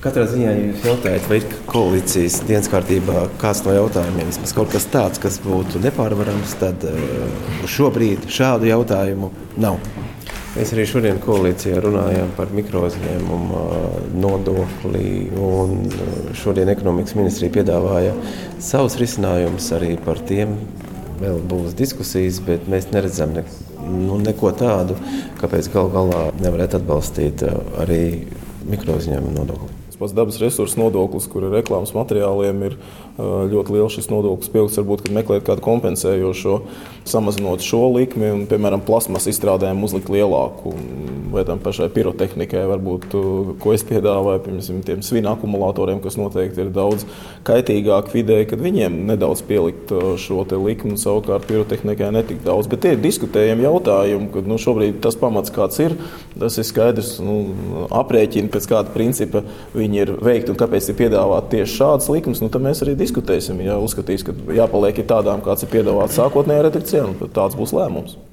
Katrā ziņā, ja jūs jautājat, vai ir koalīcijas dienas kārtībā kāds no jautājumiem, vismaz kaut kas tāds, kas būtu nepārvarams, tad šobrīd šādu jautājumu nav. Mēs arī šodien koalīcijā runājām par mikrouzņēmumu nodokli, un šodien ekonomikas ministrija piedāvāja savus risinājumus, arī par tiem vēl būs diskusijas, bet mēs neredzam neko tādu, kāpēc galu galā nevarētu atbalstīt arī mikrouzņēmumu nodokli. Pats dabas resursu nodoklis, kur ir reklāmas materiāliem, ir ļoti liels šis nodoklis pieaugsts, varbūt, kad meklēt kādu kompensējošo, samazinot šo likmi un, piemēram, plasmas izstrādēm uzlikt lielāku, vai tam pašai pirotehnikai, varbūt, ko es piedāvāju, piemēram, tiem svina akumulatoriem, kas noteikti ir daudz kaitīgāk vidē, kad viņiem nedaudz pielikt šo te likmi, un savukārt pirotehnikai netik daudz. Bet tie ir diskutējami jautājumi, kad šobrīd tas pamats kāds ir, tas ir skaidrs, aprēķini pēc kāda principa viņi ir veikti un kāpēc ir piedāvāt tieši šādas likmes, tad mēs arī diskutēsim. Ja uzskatīs, ka jāpaliek tādām, kāds ir piedāvāts sākotnējā redakcijā, tad tāds būs lēmums.